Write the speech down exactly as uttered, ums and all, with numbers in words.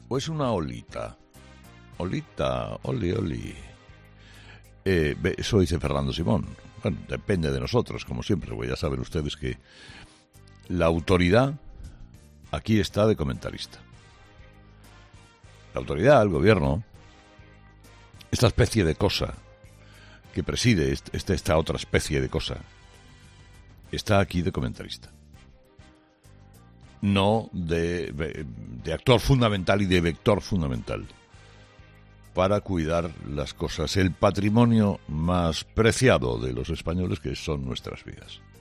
¿O es una olita? Olita, oli, oli. Eh, eso dice Fernando Simón. Bueno, depende de nosotros, como siempre, porque ya saben ustedes que la autoridad aquí está de comentarista. La autoridad, el gobierno, esta especie de cosa que preside esta, esta otra especie de cosa, está aquí de comentarista. No de, de actor fundamental y de vector fundamental para cuidar las cosas, el patrimonio más preciado de los españoles, que son nuestras vidas.